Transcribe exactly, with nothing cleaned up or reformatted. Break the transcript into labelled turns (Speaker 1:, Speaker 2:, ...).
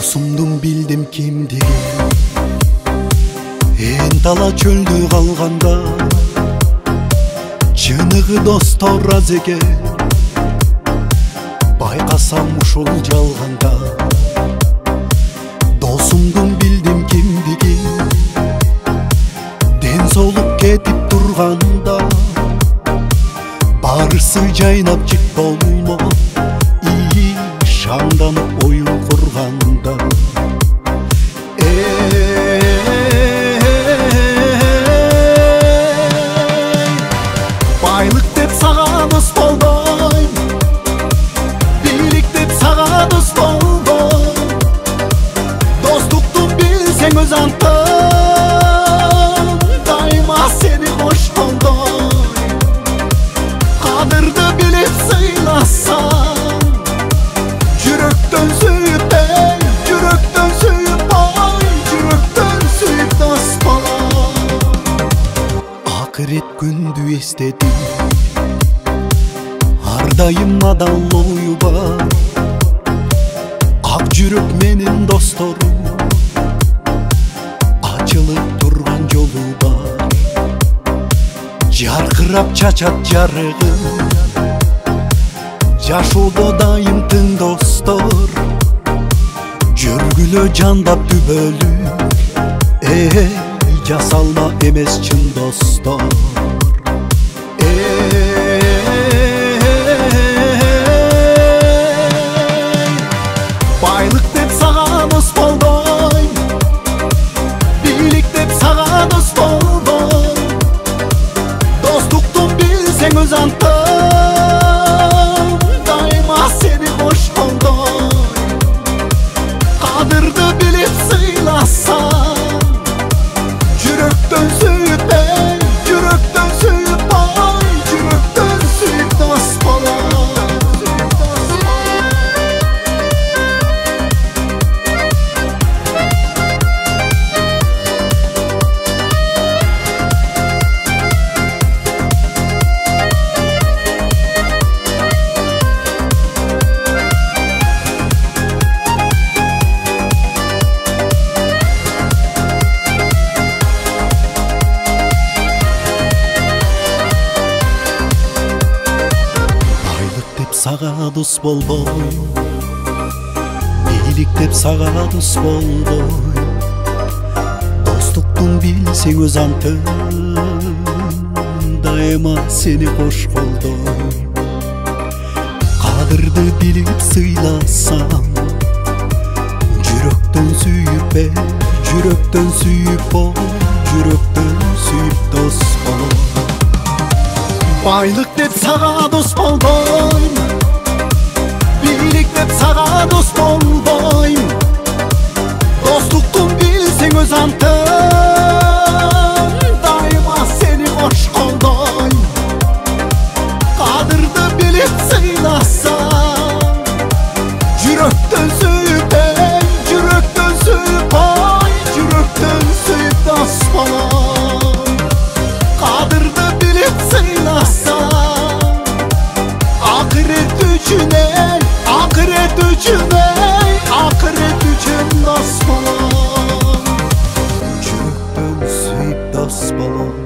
Speaker 1: Досумдун билдим кимдигин, эн дала чөлдө калганда чыныгы достор аз экен. Байкасам ушул жалганда досумдун билдим кимдигин, ден соолук кетип турганда барысы жайнап жик болмо, ии шаңданып оюн курганда. Байлык деп сага дос болбойм, бийлик деп сага дос болбойм. Достукту билсең өз антым, дайыма сени кош колдойм. Кадырды билип сыйласаң, жүрөктөн сүйүп эй, жүрөктөн сүйүп ой, жүрөктөн сүйүп дос болом. Акырет күндү эстедим, ар дайым адал ою бар. Ак жүрөк менин досторум, ачылып турган жолу бар. Жаркырап чачат жарыгын, жашоодо дайым тың достор. Жүргүлө жандап түбөлүк, эй жасалма эмес чын достор. Байлык деп сага дос болбойм, бийлик деп сага дос болбойм. Достукту билсең өз антым, дайыма сени кош колдойм. Кадырды билип сыйласаң, жүрөктөн сүйүп эй, жүрөктөн сүйүп ой, жүрөктөн сүйүп дос болом. Сага дос болбойм, бийлик деп сага дос болбойм. Достуктун билсең өз антын, дайыма сени кош колдойм. Кадырды билип сыйласаң, жүрөктөн сүйүп эй, жүрөктөн сүйүп ой, жүрөктөн сүйүп дос болом. Байлык деп сага дос болбойм, бийлик деп сага дос болбойм. Достукту билсең өз антым, дайыма сени кош колдойм. Кадырды билип сыйласаң, жүрөктөн сүйүп эй, жүрөктөн сүйүп ой, жүрөктөн сүйүп дос болом. Кадырды билип сыйласаң, акырет үчүн эй, акырет үчүн эй, акырет үчүн дос болом. Жүрөктөн сүйүп дос болом.